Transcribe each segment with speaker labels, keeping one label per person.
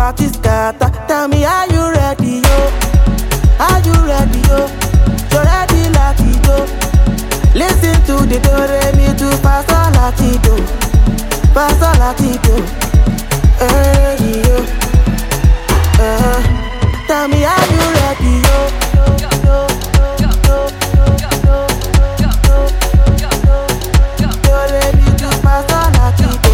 Speaker 1: party scatter. Tell me, are you ready, yo? Are you ready, yo? You ready, latido? Listen to the do re mi do fa sol latido, fa sol latido. Hey yo, tell me, are you ready, yo? Do re mi do fa sol latido.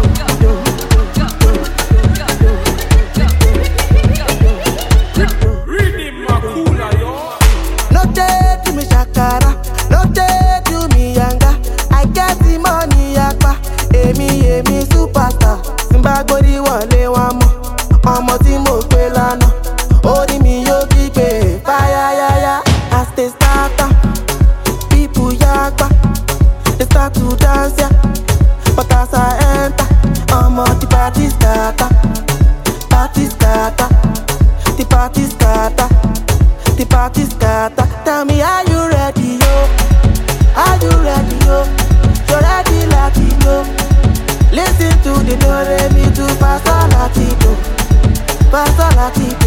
Speaker 1: No day to me shakara, no day to me yanga. I get the money yakpa, emi superstar. Simba gbori wọlé wọn mọ, ọmọ tí mo gbé lánàá. Orí mi yóò gbígbé fáyáyáyá. As they start up, people yakpa, they start to dance ya. But as I enter, ọmọ the party scatter, party scatter, the party scatter. The party scatter. Tell me, are you ready, yo? Are you ready, yo? You ready, latido? Listen to the do re mi do fa sol latido, fa sol latido.